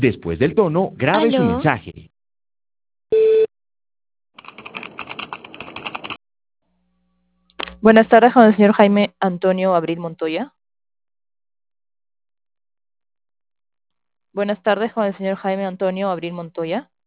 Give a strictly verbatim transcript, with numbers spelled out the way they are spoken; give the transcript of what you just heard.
Después del tono, grabe su Aló, mensaje. Buenas tardes con el señor Jaime Antonio Abril Montoya. Buenas tardes con el señor Jaime Antonio Abril Montoya.